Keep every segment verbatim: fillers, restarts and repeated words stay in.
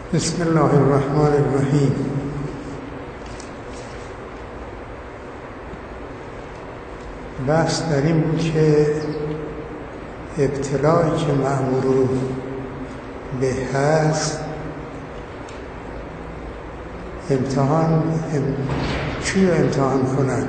بسم الله الرحمن الرحیم. بحث در این بود که ابتلایی که مأمور به هست امتحان ام... چی رو امتحان کنن؟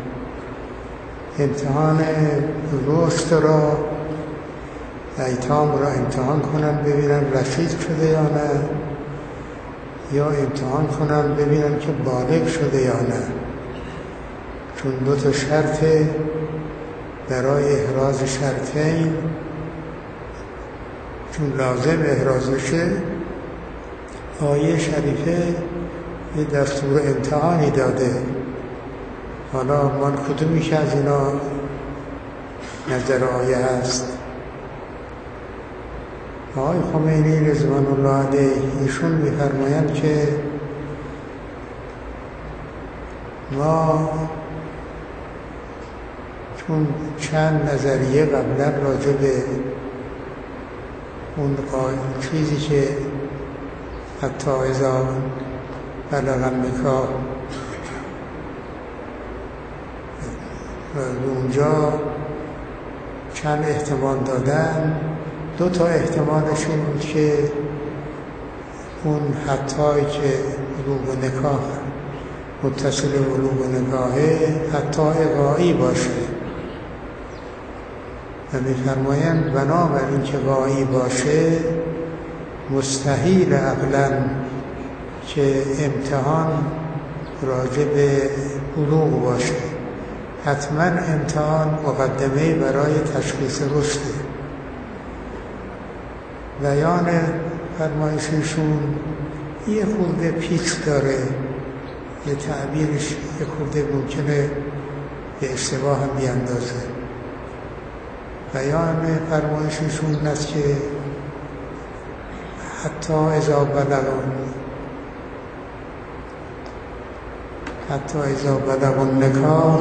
امتحان رشد را ایتام را امتحان کنن ببینن رشید شده یا نه، یا امتحان کنن ببینن که بالغ شده یا نه، چون دو تا شرط برای احراز شرطین، چون لازم احراز بشه آیه شریفه یه دستور امتحانی داده. حالا مال کدومی که از اینا نظر آیه هست؟ آقای خمینی رضوان الله علیه ایشون می‌فرمایند که ما چون چند نظریه قبلا راجع به اون چیزی که حتی اذا بلغ النکاح اونجا چند احتمال دادن، دو تا احتمالش این بود که اون حتی که بلوغ نکاح متصل بلوغ نکاحه حتی غایی باشه و می‌فرمایند بنابراین که غایی باشه مستحیل عقلاً که امتحان راجع به بلوغ باشه، حتما امتحان مقدمه برای تشخیص رشده. بیان فرمایششون یه خورده پیچ داره، یه تعبیرش یه خورده ممکنه به اشتباه هم بیاندازه. بیان فرمایششون این است که حتی اذا بلغن حتی اذا بلغ النکاح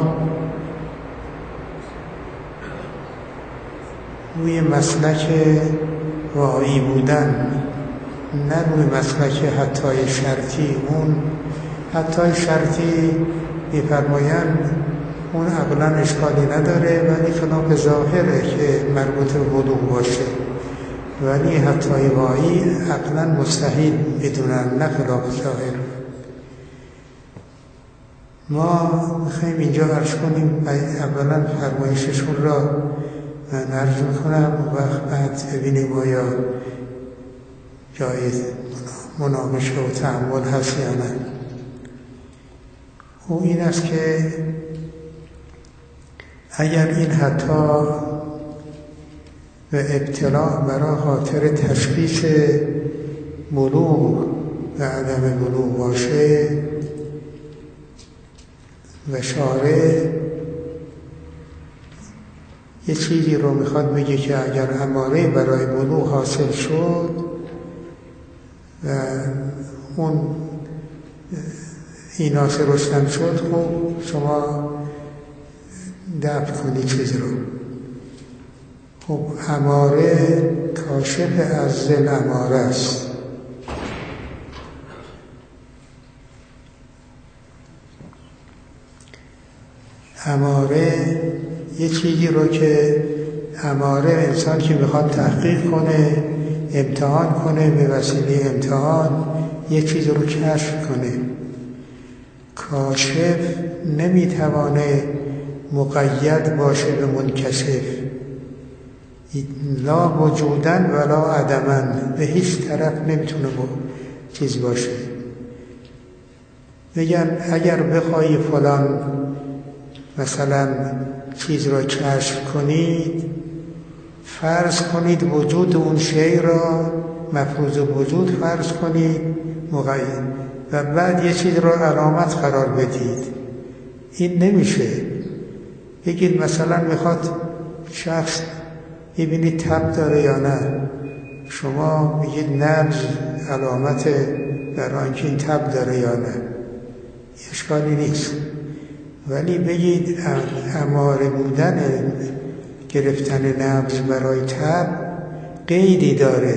روی مسلک غایی بودن، نه روی مسلک حتی شرطی. اون حتی شرطی می‌فرمایند اون عقلاً اشکالی نداره ولی خلاف ظاهره که مربوط به بلوغ باشه، ولی حتی غایی عقلاً مستحیل بدونن، نه خلاف ظاهر. ما می‌خوایم اینجا عرض کنیم اولا فرمایششون را من عرض میکنم و وقت بعد ببینیم آیا جای مناقشه و تأمل هست یا نه. او این است که اگر این حتی و ابتلا برای خاطر تشخیص بلوغ و عدم بلوغ باشه و شارع یه چیزی رو میخواد بگه که اگر اماره برای بلوغ حاصل شد و اون ایناس رشدن شد، خب شما دفع کنی چیز رو. خب اماره کاشف از ذل اماره است. اماره یه چیزی رو که اماره انسان که میخواد تحقیق کنه، امتحان کنه، به وسیله امتحان یه چیز رو کشف کنه. کاشف نمیتوانه مقید باشه به منکشف، لا وجودن ولا عدمن، به هیچ طرف نمیتونه چیز باشه. میگن اگر بخوای فلان مثلا چیز را کشف کنید، فرض کنید وجود اون شیء را مفروض وجود فرض کنید مقید و بعد یه چیز را علامت قرار بدید. این نمیشه. بگید مثلا میخواد شخص ببینید تب داره یا نه، شما میگید نبض علامت برای اینکه این تب داره یا نه، اشکالی نیست. ولی بگید اماره بودن گرفتن نبض برای تب قیدی داره،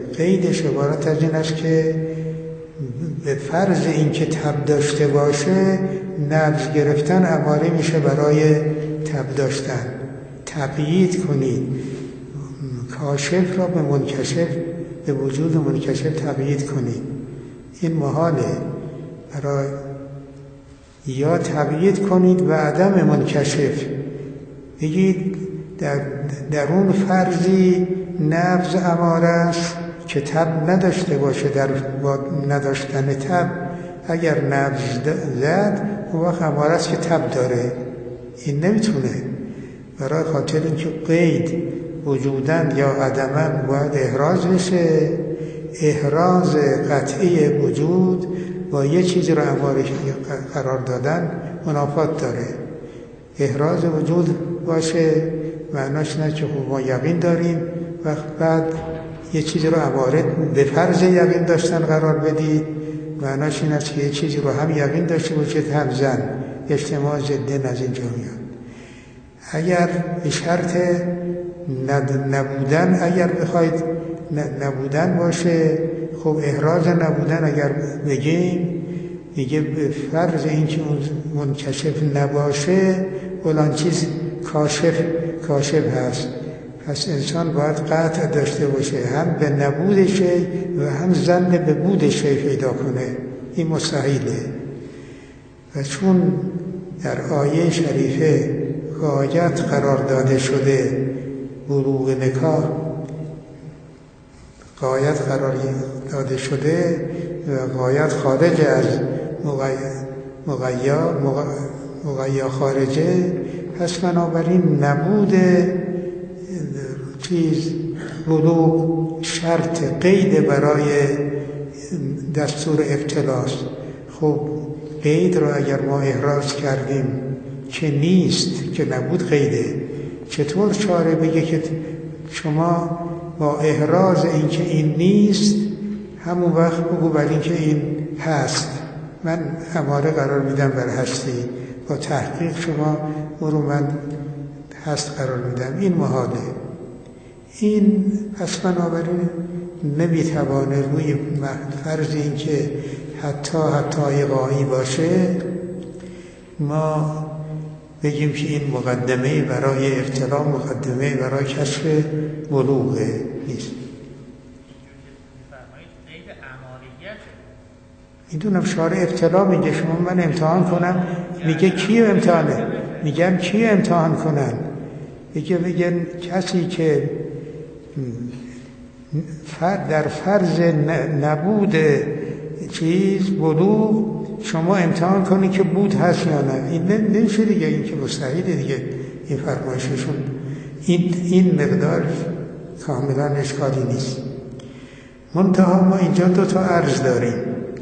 قیدش عبارت از این است که به فرض اینکه تب داشته باشه نبض گرفتن اماره میشه برای تب داشتن. تقیید کنید کاشف را به منکشف، به وجود منکشف تقیید کنید. این محاله. برای یا تقیید کنید و عدم منکشف، بگید در درون فرضی نبض اماره است که تب نداشته باشه. در نداشتن تب اگر نبض زد اون وقت اماره است که تب داره. این نمیتونه. برای خاطر اینکه قید وجودن یا عدمن باید احراز بشه. احراز قطعی وجود با یه چیزی رو اماره قرار دادن منافات داره. احراز وجود باشه معناش نه که خب ما یقین داریم وقت بعد یه چیزی رو اماره به فرض یقین داشتن قرار بدید، معناش این است که یه چیزی رو هم یقین داشته باشید هم زن. اجتماع ضدن از اینجا میاد. اگر به شرط نبودن، اگر بخواید نبودن باشه، خب احراز نبودن اگر بگیم دیگه به فرض اینکه منکشف نباشه فلان چیز کاشف کاشف هست. پس انسان باید قطع داشته باشه، هم به نبود شی و هم ظن به بود شی پیدا کنه. این مستحیله. و چون در آیه شریفه غایت قرار داده شده بلوغ نکاح، غایت قرار داده شده و غایت خارج از مغیا مغیا خارجه، پس بنابراین نبود چیز بلوغ شرط قید برای دستور ابتلاست. خب قید رو اگر ما احراز کردیم که نیست، که نبود قیده، چطور شارع بگه که شما با احراز این که این نیست همون وقت بگو بر این که این هست، من اماره قرار میدم بر هستی، با تحقیق شما برو من هست قرار میدم. این محاله. این پس بنابراین نمیتوانه روی فرض این که حتی حتی غایی باشه ما بگیم که این مقدمه برای ابتلا، مقدمه برای کشف بلوغه نیست. میدونم شارع ابتلا میگه شما من امتحان کنم، میگه کی امتحانه؟ میگم کی امتحان کنن؟ میگه بگن کسی که در فرض نبود چیز بلوغ شما امتحان کنی که بود هست یا نه. این نمیشه دیگه، این که مستحیله دیگه. این فرمایششون این این مقدار کاملا اشکالی نیست. منتها ما اینجا دو تا عرض داریم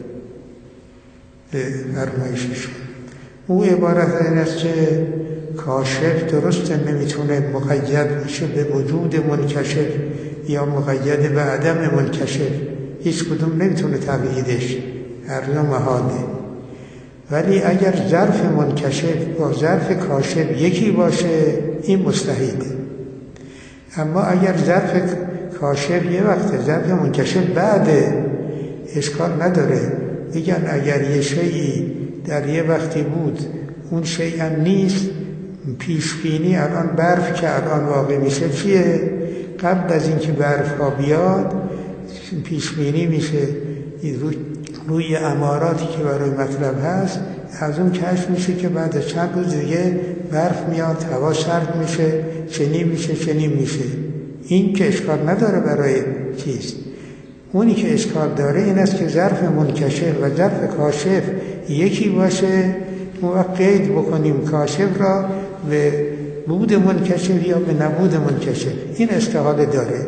به فرمایششون. او عبارت از این است که کاشف درست نمیتونه مقید باشه به وجود منکشف یا مقید به عدم منکشف، هیچ کدوم نمیتونه تقییدش، هر دو محاله. ولی اگر ظرف منکشف با ظرف کاشف یکی باشه این مستحیله. اما اگر ظرف کاشف یه وقت ظرف منکشف بعده اشکال نداره. میگن اگر یه شیئی در یه وقتی بود اون شیء هم نیست، پیشبینی الان برف که الان واقع میشه چیه؟ قبل از اینکه برف ها بیاد پیشبینی میشه روی, روی اماراتی که برای مطلب هست، از اون کشف میشه که بعد از چند روز دیگه برف میاد، هوا سرد میشه، چنین میشه چنین میشه. این که اشکال نداره برای چیز. اونی که اشکال داره این است که ظرف منکشف و ظرف کاشف یکی باشه، اون وقت قید بکنیم کاشف را به بود منکشف یا به نبود منکشف. این استحاله داره.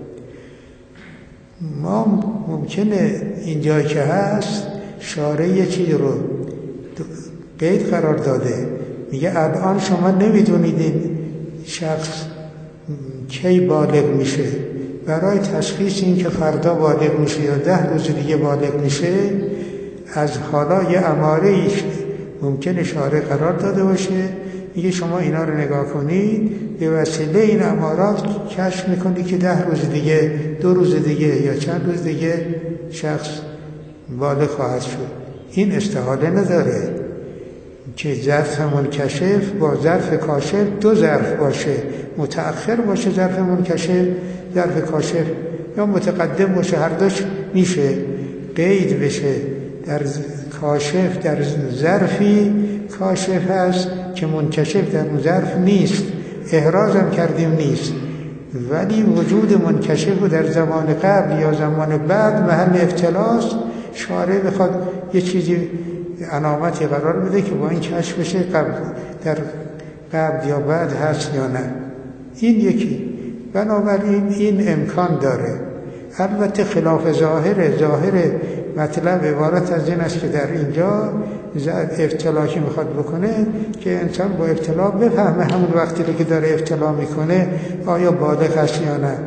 ما ممکنه اینجا که هست شارع یه چیز رو قید قرار داده، میگه الان شما نمیدونید این شخص کی بالغ میشه. برای تشخیص این که فردا بالغ میشه یا ده روز دیگه بالغ میشه، از حالا یه اماره ایش ممکنه شارع قرار داده باشه میگه شما اینا رو نگاه کنید، به وسیله این امارات کشف میکنید که ده روز دیگه، دو روز دیگه یا چند روز دیگه شخص بالغ خواهد شد. این استحاله نداره که ظرف منکشف با ظرف کاشف دو ظرف باشه، متأخر باشه ظرف منکشف، ظرف کاشف، یا متقدم باشه، هر دوش میشه قید بشه. در کاشف در ظرفی کاشف هست که منکشف در اون ظرف نیست، احراز هم کردیم نیست، ولی وجود منکشف و در زمان قبل یا زمان بعد محل ابتلاست. شارع بخواد یه چیزی علامتی قرار بده که با این کشف بشه قبل در قبل یا بعد هست یا نه. این یکی. بنابراین این امکان داره. البته خلاف ظاهره. ظاهر مطلب عبارت از این است که در اینجا ابتلا که میخواد بکنه که انسان با ابتلا بفهمه همون وقتی که داره ابتلا میکنه آیا بالغ هست یا نه،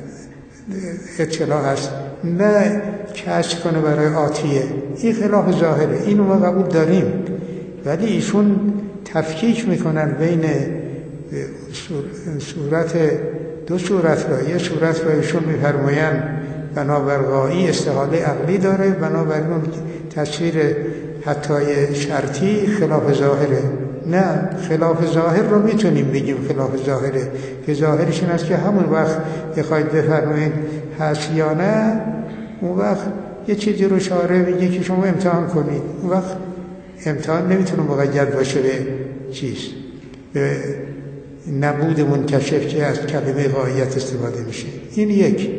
ابتلا هست، نه کشف کنه برای آتیه. این خلاف ظاهره، اینو ما قبول داریم. ولی ایشون تفکیک میکنن بین صورت دو صورت را. یه صورت را ایشون میفرماین بنابر غایی استحاله عقلی داره، بنابراین اون تصویر حتی شرطی خلاف ظاهره. نه، خلاف ظاهر رو میتونیم بگیم خلاف ظاهره، که ظاهرش این است که همون وقت بخواید بفرمایید هست یا نه، اون وقت یه چیزی رو شارع میگه که شما امتحان کنید. اون وقت امتحان نمیتونه مقید باشه به چیز، به نبود منکشف که از کلمه غایت استفاده میشه. این یک.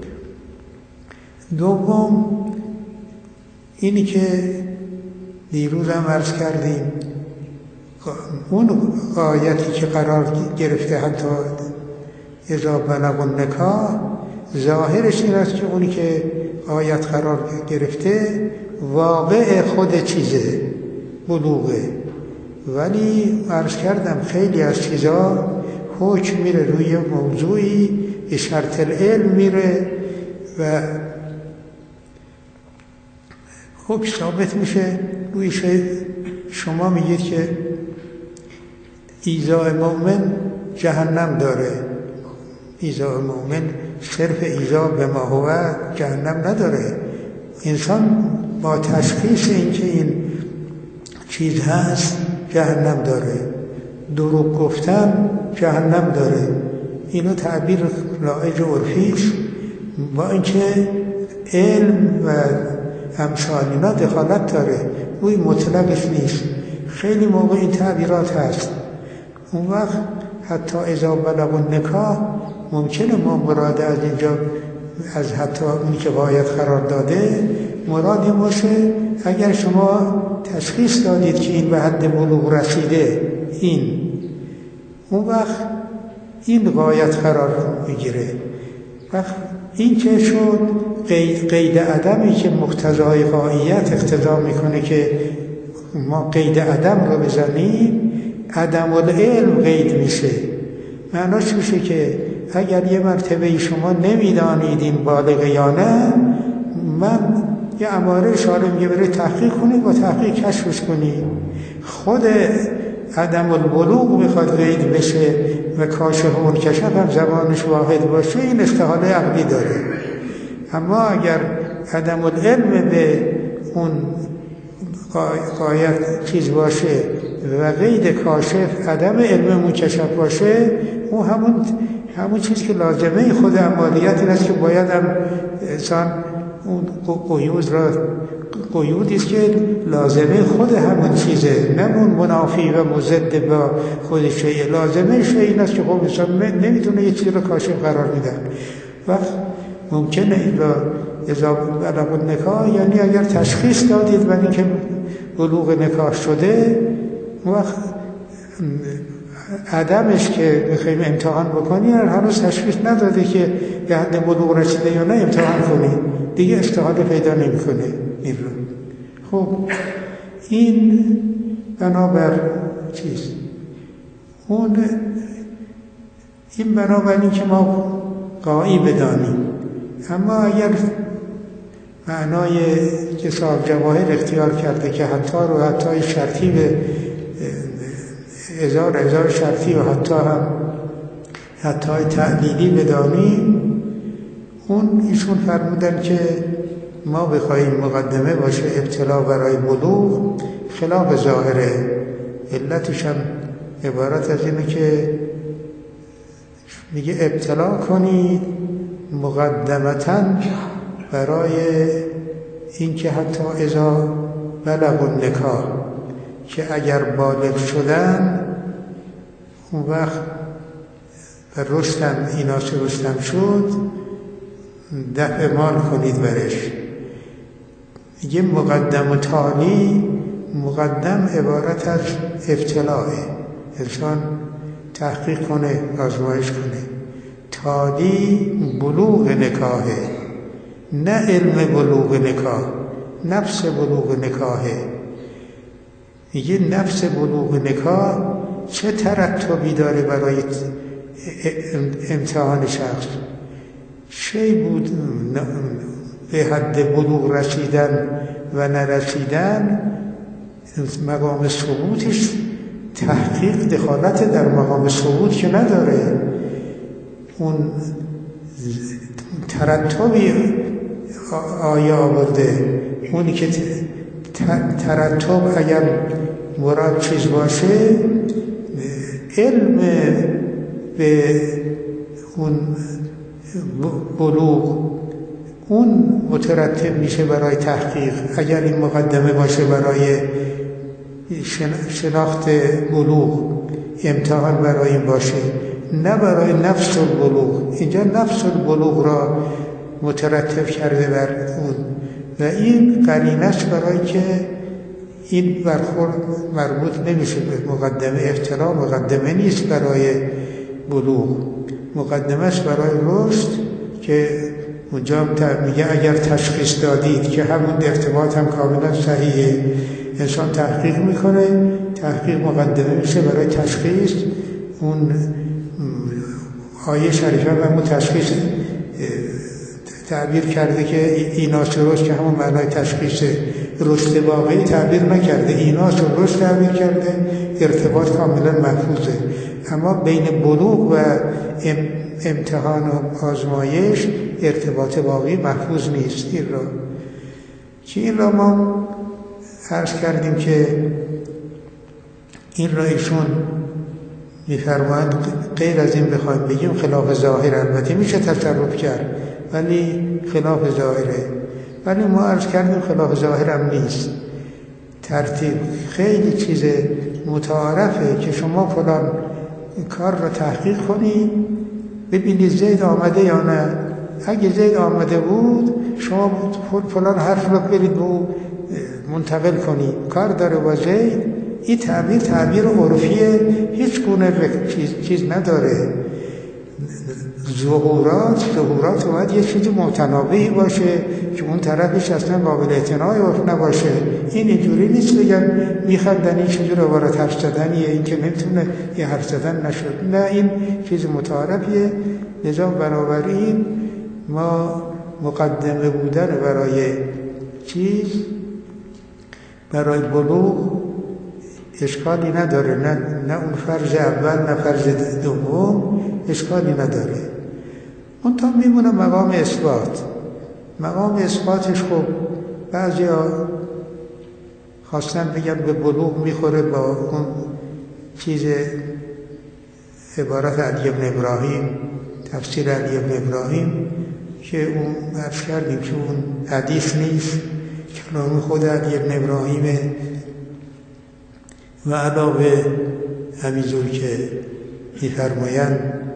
دوم اینی که دیروز هم عرض کردیم، اون غایتی که قرار گرفته حتی اذا بلغ النکاح، ظاهرش این است که اونی که آیت قرار گرفته واقع خود چیزه، بلوغه. ولی عرض کردم خیلی از چیزا حکم میره روی موضوعی به شرط العلم میره و حکم ثابت میشه روی شی. شما میگید که ایذاء مؤمن جهنم داره، ایذاء مؤمن صرف ایذاء به ما هو جهنم نداره. انسان با تشخیص اینکه این چیز هست جهنم داره، دروغ گفتن جهنم داره. اینو تعبیر رایج و عرفیش، با اینکه علم و امثال اینا دخالت داره، روی مطلقش نیست. خیلی موقع این تعبیرات هست. اون وقت حتی اذا بلغ النکاح ممکنه ما مراد از اینجا از حتی اونی که غایت قرار داده مرادی باشه اگر شما تشخیص دادید که این به حد بلوغ رسیده، این اون وقت این غایت قرار میگیره. وقت این که شد قید, قید عدمی که مقتضای غایت اقتضا میکنه که ما قید عدم رو بزنیم، عدم العلم قید میشه. معناش میشه که اگر یه مرتبه شما نمیدانید این بالغ یا نه، من یه اماره شارع میگه برای تحقیق کنید، با تحقیق کشفش کنید. خود عدم البلوغ بخواد قید بشه و کاشف و منکشف هم زبانش واحد باشه، این استحاله عقلی داره. اما اگر عدم العلم به اون غایت چیز باشه و قید کاشف عدم علم منکشف باشه، اون همون همون چیزی که لازمه خود عملیات این است که باید هم انسان اون قیود را قیودی است که لازمه خود همون چیزه، نه اون منافی و مضد با خود شیء. لازمه شیء این است که خب انسان نمیتونه یه چیزی رو کاشف قرار میدن. وقت ممکنه اذا بلغ النکاح، یعنی اگر تشخیص دادید و اینکه بلوغ نکاح شده، وقت عدمش که بخوایم امتحان بکنید هنوز تشخیص نداده که به حد بلوغ رسیده یا نه، امتحان کنید دیگه استحاله پیدا نمیکنه این رو. خب این بنابر چیز اون این بنابر این که ما غایی بدانیم. اما اگر معنای که صاحب جواهر اختیار کرده که حتی رو حتی شرطی به هزار هزار شرطی و حتی هم حتی تعلیلی بدانیم، اون ایشون فرمودن که ما بخواهیم مقدمه باشه ابتلا برای بلوغ خلاف ظاهره. علتش هم عبارت از اینه که میگه ابتلا کنید مقدمتاً برای اینکه حتی اذا بلغ النکاح، که اگر بالغ شدن اون وقت و رشدم اینا چه رشدم شد دفع مال کنید برش. میگه مقدم و تالی، مقدم عبارت از ابتلاء، انسان تحقیق کنه، آزمایش کنه. تالی بلوغ نکاحه، نه علم بلوغ نکاح، نفس بلوغ نکاحه. میگه نفس بلوغ نکاح چه ترتبی داره برای امتحان شخص؟ شی بود به حد بلوغ رسیدن و نرسیدن، مقام ثبوتش تحقیق دخالت در مقام ثبوت که نداره. اون ترتبی آیه آورده، اونی که ترتب اگر مراد چیز باشه، علم به اون بلوغ اون مترتب میشه برای تحقیق. اگر این مقدمه باشه برای شناخت بلوغ، امتحان برای این باشه، نه برای نفس البلوغ. اینجا نفس البلوغ را مترتب کرده بر اون و این قرینش برای که این برخورد مربوط نمیشه به مقدمه. ابتلا مقدمه نیست برای بلوغ، مقدمهش برای رشد، که اونجا میگه اگر تشخیص دادید، که همون ارتباط هم کاملا صحیحه. انسان تحقیق میکنه، تحقیق مقدمه میشه برای تشخیص. اون آیه شریفه و همون تشخیص تعبیر کرده که ایناس رشد، که همون معنای تشخیص رشد واقعی تعبیر نکرده، ایناس رشد تعبیر کرده. ارتباط کاملا محفوظه، اما بین بلوغ و امتحان و آزمایش ارتباط واقعی محفوظ نیست. این را که این را ما عرض کردیم که این را ایشون میفرمایند غیر از این بخوایم بگیم خلاف ظاهر، البته میشه تصرف کرد ولی خلاف ظاهره. ولی ما عرض کردیم خلاف ظاهر هم نیست. ترتیب خیلی چیز متعارفه که شما فلان کار را تحقیق کنید، ببینید زید آمده یا نه. اگه زید آمده بود، شما فلان حرف را برید به او منتقل کنید، کار داره با زید. این تعبیر تعبیر عرفیه، هیچ گونه چیز, چیز نداره. ظهورات ظهورات باید یه چیز متناوبی باشه که اون طرفش اصلا قابل اعتناع عرف نباشه. این اینجوری نیست بگن میخندن این چجور عبارت حرف زدنیه، این که نمیتونه یه حرف زدن نشد. نه، این چیز متعارفیه. لذا بنابراین ما مقدمه بودن برای چیز، برای بلوغ اشکالی نداره. نه نه اون فرض اول نه فرض دوم اشکالی نداره. اون تا میمونه مقام اثبات. مقام اثباتش خب بعضی ها خواستن بگن به بلوغ میخوره با اون چیز عبارت علی ابن ابراهیم، تفسیر علی ابن ابراهیم، که اون عرض کردیم که اون حدیث نیست، کلام خود علی ابن ابراهیمه. و علاوه همینجور که می‌فرمایند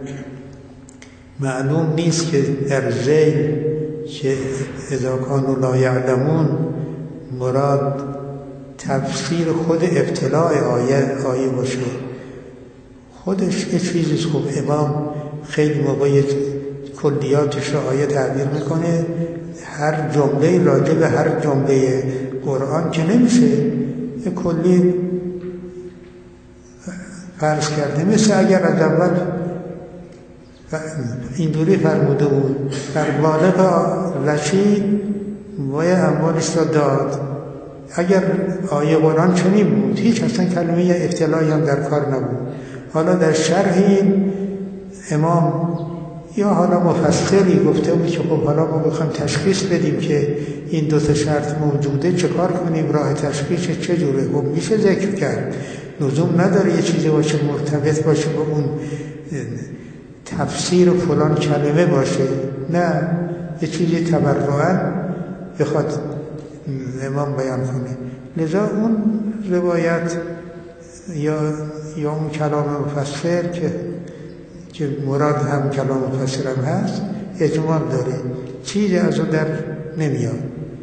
معلوم نیست که در ذیل که اذا کانوا لا یعلمون مراد تفسیر خود ابتلاء آیه آیه باشه. خودش یه چیزیست. خب امام خیلی موقع کلیاتش رو آیه تعبیر میکنه، هر جمله راجع به هر جمله قرآن که نمیشه یه کلی فرض کرده. مثل اگر از اول اینجوری فرموده بود در بالغ رشید باید اموالش را داد، اگر آیه قرآن چنین بود هیچ اصلا کلمه ابتلایی هم در کار نبود. حالا در شرح این امام یا حالا مفسری گفته بود که خب حالا ما بخوایم تشخیص بدیم که این دو تا شرط موجوده چه کار کنیم، راه تشخیص چجوره؟ خب میشه ذکر کرد، لزوم نداره یه چیزی باشه مرتبط باشه با اون تفسیر فلان کلمه باشه، نه یه چیزی تبرعاً بخواد امام بیان کنه. لذا اون روایت یا یا اون کلام مفسر که که مراد هم کلام مفسر هم هست اجمال داره، چیزی از اون در نمیاد.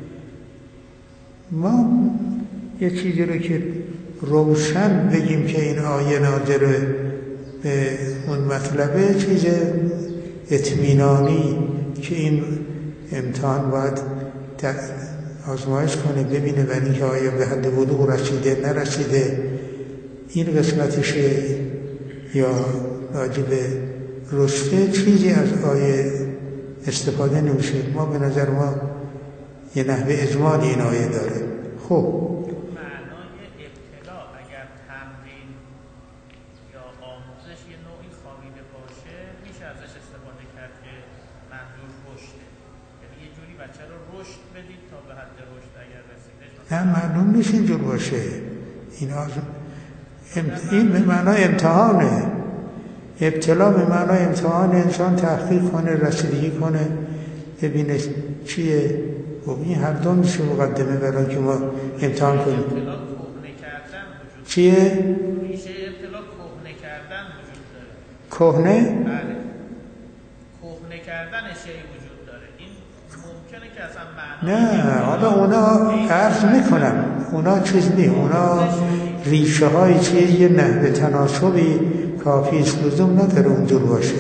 ما یه چیزی رو که روشن بگیم که این آیه ناظر به اون مطلبه، چیز اطمینانی که این امتحان باید آزمایش کنه ببینه ولی اینکه آیا به حد بلوغ رسیده نرسیده، این قسمتشه یا راجب رشته چیزی از آیه استفاده نمیشه. ما به نظر ما یه نحوه اجمالی این آیه داره. خب معنای ابتلا اگر تمرین یا آموزش یه نوعی خوابیده باشه میشه ازش استفاده کرد که منظور رشده، یعنی یه جوری بچه رو رشد بدید تا به حد رشد اگر رسیده. نه معلوم نیست اینجور باشه. این آزم... این به معنای امتحانه. ابتلا به معنای امتحان، انسان تحقیق کنه، رسیدگی کنه، ببینه چیه. و این هر دو میشه مقدمه برای که ما امتحان کنیم. ابتلا کهنه کردن وجود چیه؟ میشه ابتلا کهنه کردن وجود داره. کهنه؟ بله. کهنه کردن شیء وجود داره. این ممکنه که اصلا معنی نه حالا اونا عرض میکنم اونا چیز نی، اونا ریشه های چیه، یه نحوه تناسبی کافی است، لزوم نداره اونجور باشه.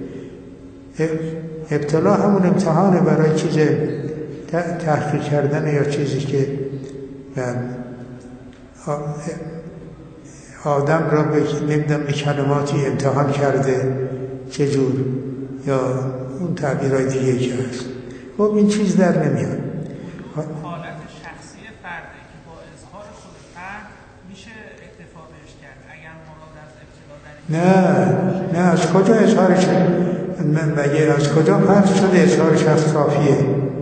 ابتلا همون امتحانه برای چیز تحقیق کردن یا چیزی که آدم را نمیدونم به کلماتی امتحان کرده چجور، یا اون تعبیرهای دیگه که هست. خب این چیز در نمیاد. حالت شخصی فرده که با اظهار خود فرد میشه اکتفا بهش کرد اگر مراد از ابتلا در نه نه از کجا اظهارش مگه از کجا فرض شده اظهارش از کافیه؟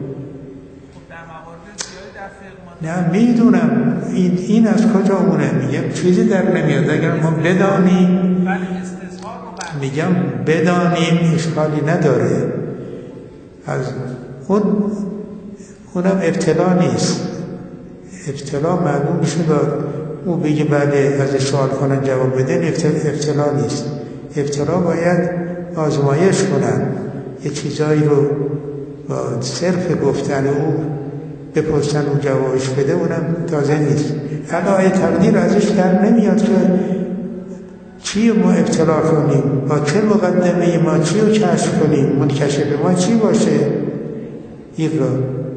نه میدونم این این از کجا اونه، میگم چیزی در نمیاد. اگر ما بدانیم، میگم بدانیم اشکالی نداره. از اون اونم ابتلا نیست. ابتلا معلوم میشه با او بگه بله از سوال کنن جواب بدن، ابتلا نیست. ابتلا باید آزمایش کنن، یه چیزایی رو با صرف گفتن او بپرسن و جوابش بده، اونم تازه نیست. حالا تقدیر ازش در نمیاد که چی ما ابتلا کنیم، با چه مقدمه ما چی رو کشف کنیم، منکشف ما چی باشه. این رو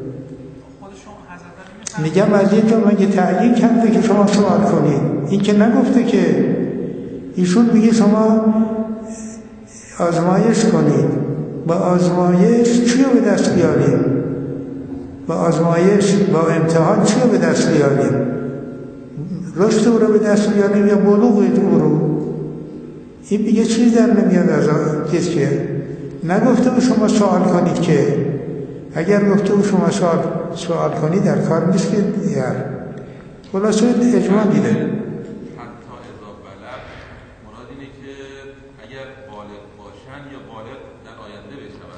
میگم از اینجا مگه تعیین کرده که شما سوال کنید؟ این که نگفته که، ایشون میگه شما آزمایش کنید. با آزمایش چی رو به دست بیاریم؟ با آزمایش با امتحان چی رو به دست بیاریم؟ رشد او رو به دست بیاریم یا بلوغ او رو؟ این دیگه چیز در نمیاد از چیز که نگفته و شما سوال کنید. که اگر گفته و شما سوال سوال کنید در کار نیست که یار خلاصه اجماع دیده. حتی اذا بلغ مراد اینه که اگر بالغ باشن یا بالغ در آینده بشن.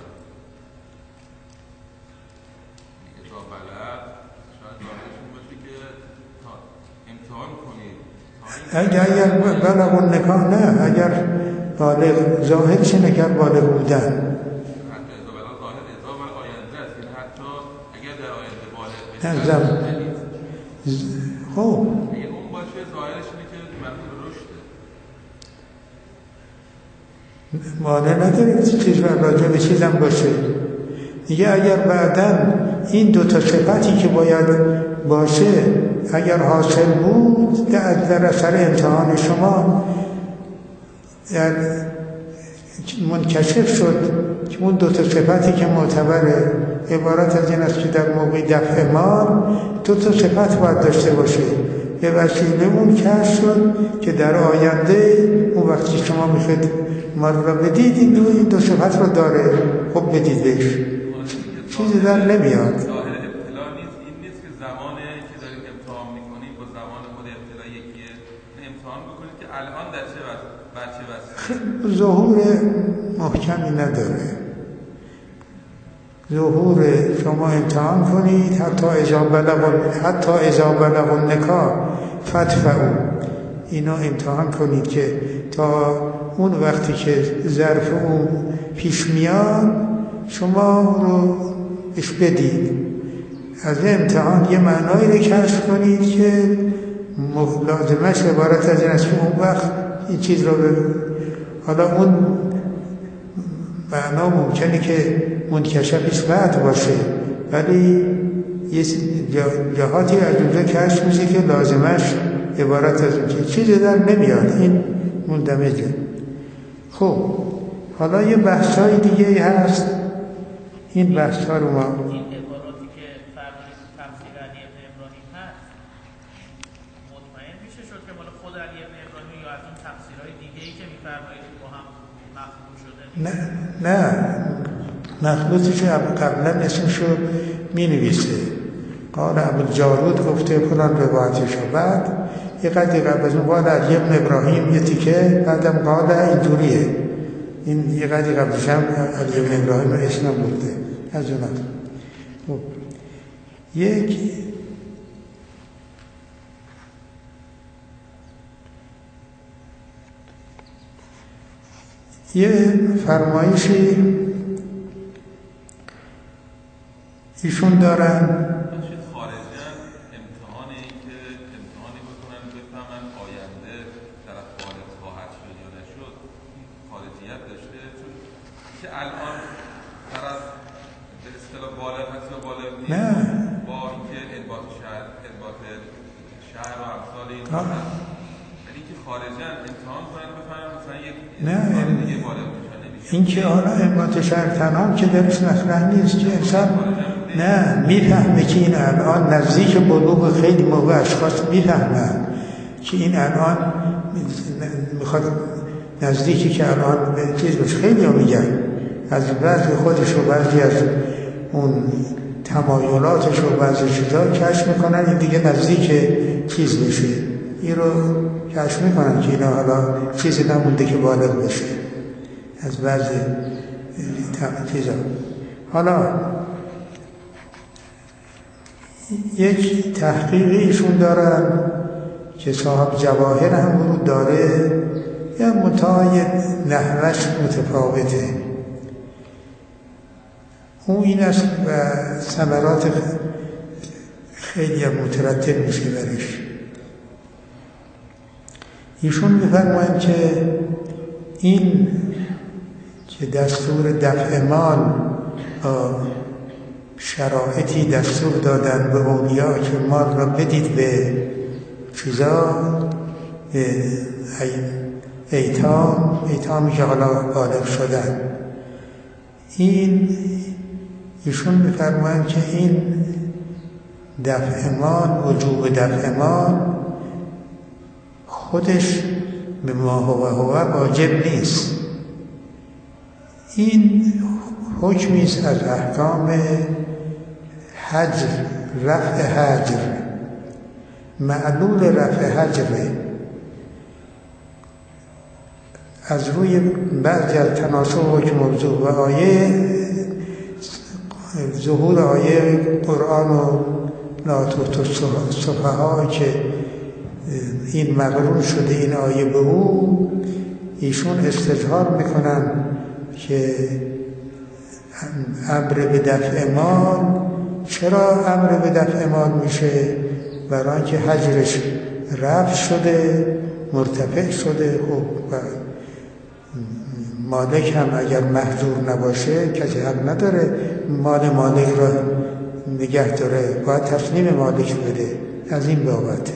اذا بلغ شاید ظاهرشون باشه که امتحان کنید. اگر اگر بلغ النکاح، نه اگر بالغ ظاهرش اینه که بالغ بودن. نظم خب اگه اون باشه ظاهرش اینه که منظور رشده، مانع نداره چیز راجع به چیزم باشه. دیگه اگر بعداً این دو تا صفتی که باید باشه اگر حاصل بود در, در اثر امتحان شما در منکشف شد که اون دو تا صفتی که معتبره عبارت از این است که در موقع دفع مال دو تا صفت باید داشته باشه. به وسیله اون کشف شد که در آینده اون وقتی شما میخواید ما رو بدید این دو, این دو صفت رو داره، خب بدید بهش، چیزی در نمیاد. ظهور محکمی نداره. ظهور شما امتحان کنید حتی اذا بلغ حتی اذا بلغ النکاح فادفعوا، اینو امتحان کنید که تا اون وقتی که ظرف اون پیش میاد شما رو اش بدید. از امتحان یه معنایی رو کشف کنید که لازمش عبارت از این است که اون وقت این چیز رو ببینید. حالا اون معنا ممکنه که منکشفش بعد باشه، ولی یه جهاتی از اونجا کشف میشه که لازمش عبارت از اون چیزی در نمیاد. این مندمجه. خب حالا یه بحث های دیگه هست، این بحث ها رو ما این عباراتی که فرمایید تفسیر علی ابن ابراهیم هست مطمئن میشه شد که مال خود علی ابن ابراهیم یا از اون تفسیرهای دیگه ای که میفرمایید با هم مخلوط شده؟ نه نه مخلوطش قبلا اسمشو می نویسه. قال ابوالجارود گفته فلان روایتشو، بعد یه قدری قبل از اون قال علی ابن ابراهیم یه تیکه، بعدم قال اینجوریه. این یه قدری قبلش هم علی ابن ابراهیم اسمم بوده از اون. خب یک یه فرمایشی ایشون دارن خارجن امتحان این که امتحانی بکنن بفهمن آینده طرف وارد خواهد شد یا نشد خارجیت داشته، چون که الان طرف به اصطلاح بالغ هست یا بالغ نیست نه با اینکه انباط شهر انباط شهر و امثال این هست، ولی که خارجن امتحان کنن بفهمن مثلا یک انسان دیگه بالغ میشن. این که حالا انباط شهر تنها که درش مطرح نیست که انسان نه میفهمه که این الان نزدیک بلوغ، خیلی موقع اشخاص میفهمن که این الان میخواد نزدیکی که الان به چیز بشه. خیلی ها میگن از بعضی خودش و بعضی از اون تمایلاتش و بعضی چیزا کشف میکنن این دیگه نزدیک چیز بشه. این رو کشف میکنن که اینا حالا چیزی نمونده که بالغ بشه از بعضی چیزا. حالا یک تحقیقی ایشون دارن که صاحب جواهر هم ورود داره، یا متای نحوش متفاوته. اون این است و ثمرات خیلی مترتب میشه برش. ایشون میفرمایند که این که دستور دفع مال شرایطی دستور دادن به اولیا که مال را بدید به چیزا ایتام ایتامی که حالا بالغ شدن. این ایشون میفرمایند که این دفع مال، وجوب دفع مال خودش به ما هو هو واجب نیست. این حکمی است از احکام حجر، رفع حجر، معلول رفع حجر. از روی بعضی از تناسب حکم موضوع و آیه ظهور آیه قرآن و لا تؤتوا السفهاء که این مقرون شده این آیه به او، ایشون استظهار میکنن که امر به دفع مال. چرا امر به دفع مال میشه؟ برای اینکه حجرش رفع شده، مرتفع شده. خب مالک هم اگر محجور نباشه کسی حق نداره مال مالک را نگه داره، باید تسلیم مالک بده. از این بابت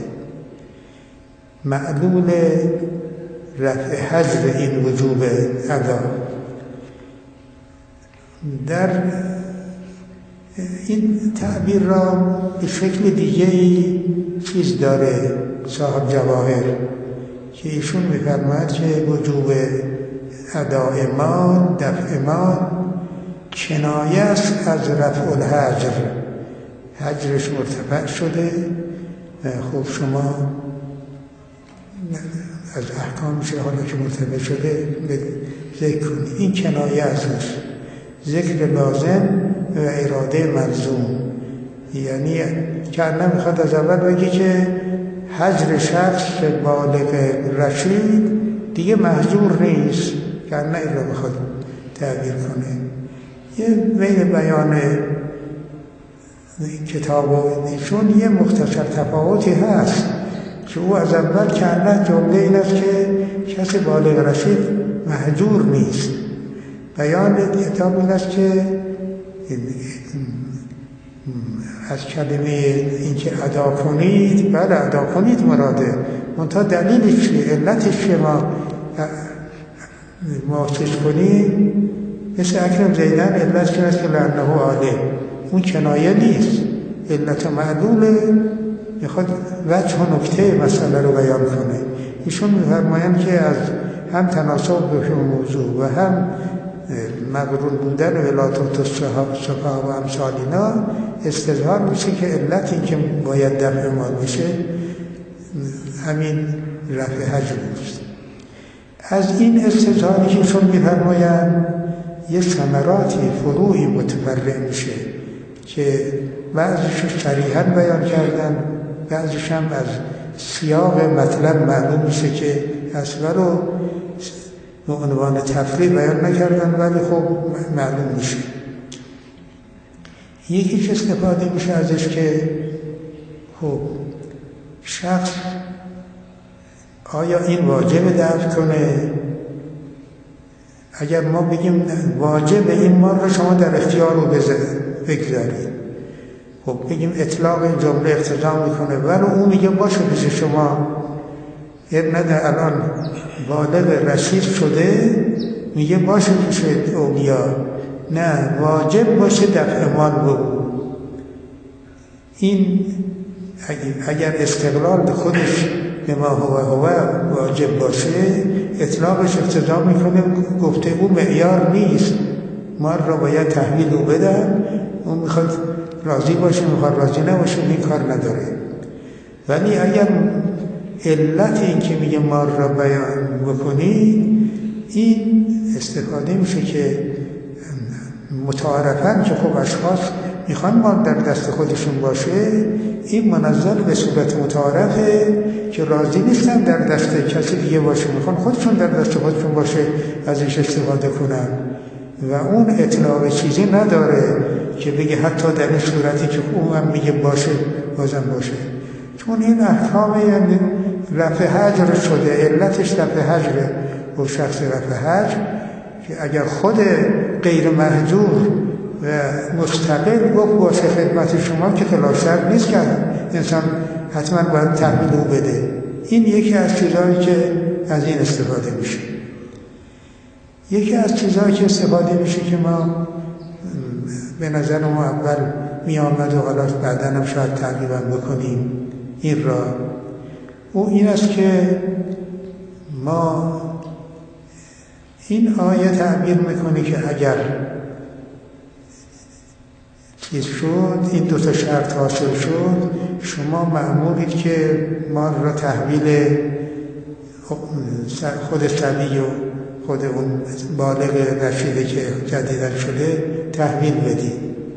معلول رفع حجر این وجوب ادا. در این تعبیر را به شکل دیگه‌ای چیز داره صاحب جواهر که ایشون می‌فرماید که وجوب اداء مال دفع مال کنایه است از رفع الحجر. حجرش مرتفع شده، خب شما از احکامش حالا که مرتفع شده ذکر کنید. این کنایه ازش ذکر لازم و اراده ملزوم، یعنی که نمیخواد از اول بگی که حجر شخص بالغ رشید دیگه محجور نیست، که نه این رو بخواد تعبیر کنه. یه بین بیان کتاب و ایشون یه مختصر تفاوتی هست که او از اول کنه جمله این است که کسی بالغ رشید محجور نیست. بیان کتاب این است که از کلمه اینکه ادا کنید، بله ادا کنید مراده، منتها دلیلش چیه؟ علتش چیه؟ ما محسوس کنید مثل اکرم زیدن علت که است که لعنه عاله، اون کنایه نیست، علت معلومه، میخواد وجه و نکته مسئله رو بیان کنه. ایشون میفرمایند که از هم تناسب به موضوع و هم مقرون بودن ولاتات الصفا و امثال اینا استظهار میشه که علت این که باید دفع مال بشه همین رفع حجر است. از این استظهاری که ایشون میفرمایند یه ثمراتی فروعی متفرع میشه که بعضیش صریحاً بیان کردن، بعضیش هم از سیاق مطلب معلوم میشه که اصلا رو به عنوان تفریع بیان نکردن ولی خب معلوم میشه. یکیش استفاده میشه ازش که خب شخص آیا این واجب دفع کنه؟ اگر ما بگیم واجب این مال رو شما در اختیار رو بگذارید، خب بگیم اطلاق این جمله اقتضا میکنه ولی اون میگه باشه بشه شما اب نده الان بالغ رشید شده، میگه باشه بشه اولیا، نه واجب باشه دفع مال بگو. این اگر استقلال به خودش به ما هو هو واجب باشه اطلاقش اقتضا میکنه گفته او معیار نیست، مال را باید تحویل او بدن، اون میخواد راضی باشه میخواد راضی نباشه این کار نداره. ولی اگر علت این که میگه مال را بیان بکنی این استفاده میشه که متعارفاً که خب اشخاص میخوان مال در دست خودشون باشه، این منزل به صورت متعارفه که راضی نیستن در دست کسی دیگه باشه، میخوان خودشون در دست خودشون باشه ازش استفاده کنن و اون اطلاق چیزی نداره که بگه حتی در این صورتی که اون هم میگه باشه بازم باشه، چون این احکام یعنی رفع حجر شده، علتش رفع حجر و شخص رفع حجر که اگر خود غیر محجور و مستقل گفت باشه خدمت شما که خلاف شرع نیست که انسان حتما باید تحویل او بده. این یکی از چیزهایی که از این استفاده میشه. یکی از چیزهایی که استفاده میشه که ما به نظر ما اول می آمد و حالا بعدا هم شاید تقریبا بکنیم این را، او این است که ما این آیه تعبیر میکنه که اگر چیز شد این دو تا شرط حاصل شد شما مأمورید که مال را تحویل خود صبی و خود اون بالغ رشیده که جدیدن شده تحویل بدید.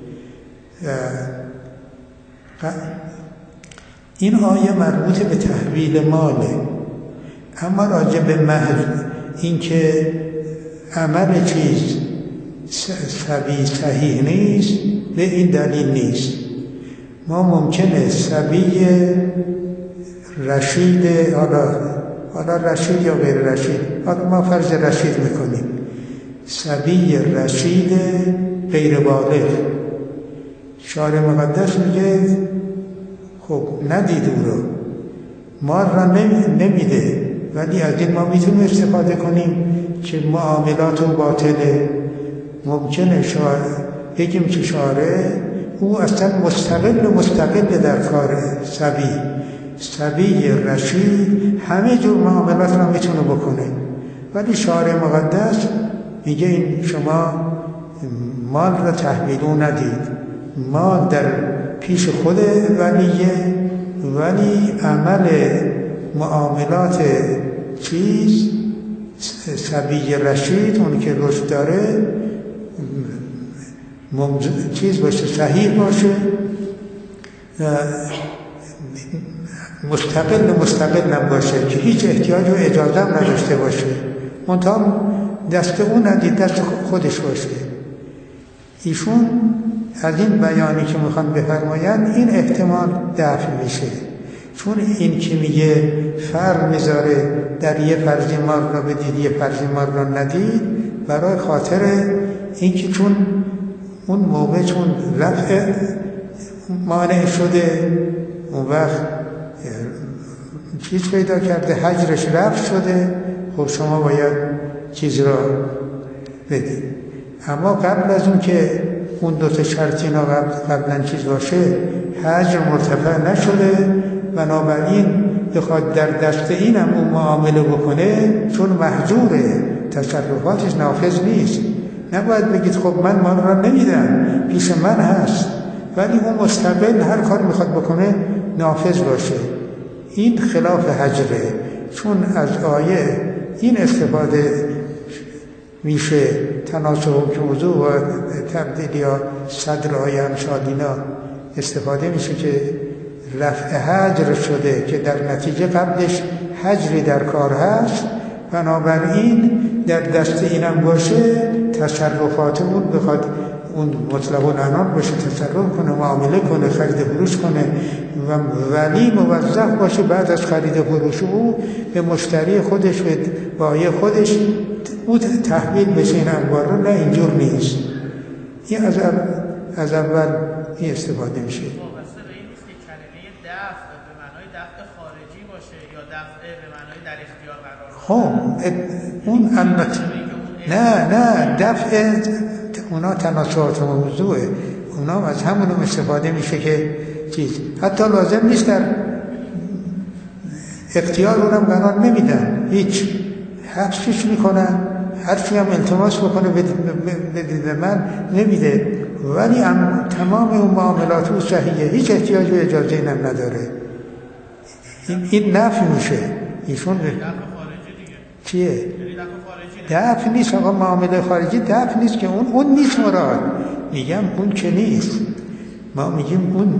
این آیه مربوط به تحویل ماله، اما راجع به محل این که عمل چیز صبی صحیح نیست به این دلیل نیست. ما ممکنه صبی رشید، حالا حالا رشید یا غیر رشید، حالا ما فرض رشید میکنیم، صبی رشید غیر بالغ، شارع مقدس میگه خب ندید او رو، مال را نمیده، ولی از این ما میتونیم استفاده کنیم که معاملات و باطله. ممکنه شارع بگیم که شارع او اصلا مستقل مستقل در کار صبی صبی رشید همه جور معاملات را میتونه بکنه، ولی شارع مقدس میگه این شما مال را تحویلو ندید، مال در پیش خود ولیه، ولی عمل معاملات چیز صبی رشید اون که رشد داره چیز باشه، صحیح باشه، مستقل مستقل هم باشه که هیچ احتیاج و اجازه هم نداشته باشه، منتها دست اون ندید، دست خودش باشه. ایشون از این بیانی که میخوان بفرمایند این احتمال دفع میشه، چون این که میگه فرق میذاره در یه فرضی مال را بدید یه فرضی مال را ندید، برای خاطر اینکه چون اون موقع چون رفع مانع شده، اون وقت چیز پیدا کرده، حجرش رفع شده، خب شما باید چیز را بدید. اما قبل از اون که اون دو تا شرط اینا قبلا چیز باشه، حجر مرتفع نشده، بنابراین بخواد در دست اینم اون معامله بکنه چون محجوره، تصرفاتش نافذ نیست. نباید بگید خب من مال را نمیدم، پیش من هست، ولی اون مستقل هر کار میخواد بکنه نافذ باشه. این خلاف حجره، چون از آیه این استفاده میشه، تناسب که موضوع و تبدیل یا صدر آیه امثال اینا استفاده میشه که رفع حجر شده که در نتیجه قبلش حجری در کار هست، بنابراین در دست اینم باشه، تصرفات اون بخواد اون مطلق العنان باشه، تصرف کنه، معامله کنه، خرید فروش کنه، و ولی موظف باشه بعد از خرید فروش او به مشتری خودش به بایع خودش او تحویل بشه این انبار رو. نه، اینجور نیست. این از اول, از اول این استفاده میشه. خب اون البته نه نه دفع اونا تناسبات موضوعه، اونا از همونو استفاده میشه که چیز حتی لازم نیست در اختیار اونم قرار نمیدن، هیچ حبسش میکنن، حرفی هم التماس بکنه بدید به من نمیده، ولی هم تمام اون معاملات او صحیحه، هیچ احتیاج و اجازه اینم نداره. این, این نفی میشه. ایشون چیه؟ دفع نیست آقا، معامله خارجی دفع نیست که اون اون نیست مراد، میگم اون که نیست، ما میگیم اون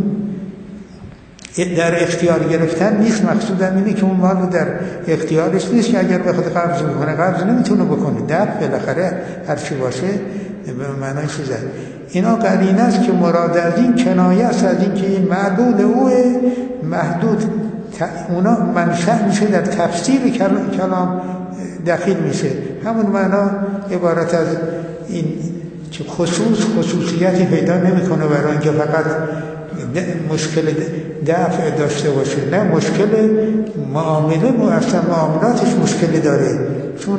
در اختیار گرفتن نیست، مقصودم اینه که اون مال رو در اختیارش نیست که اگر بخواد قبض بکنه قبض نمیتونه بکنه، دفع بالاخره هر چی باشه به معنای چیزه. اینا قرینه است که مراد از این کنایه است از این که این معدود اوه محدود، اونا منشأ میشه در تفسیر کلام دخیل میشه، همون معنا عبارت از این که خصوص خصوصیتی پیدا نمیکنه برای اینکه فقط مشکل دفع داشته باشه، نه مشکل معامله و اصلا معاملاتش مشکلی داره، چون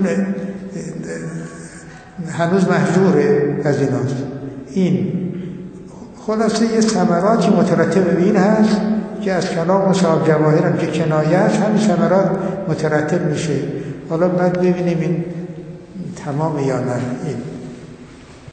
هنوز محجوره از ایناست. این خلاصه یه ثمراتی مترتب به این هست که از کلام و صاحب جواهر هم که کنایه هست، همین ثمرات مترتب میشه. حالا باید ببینیم این تمام یا نه. این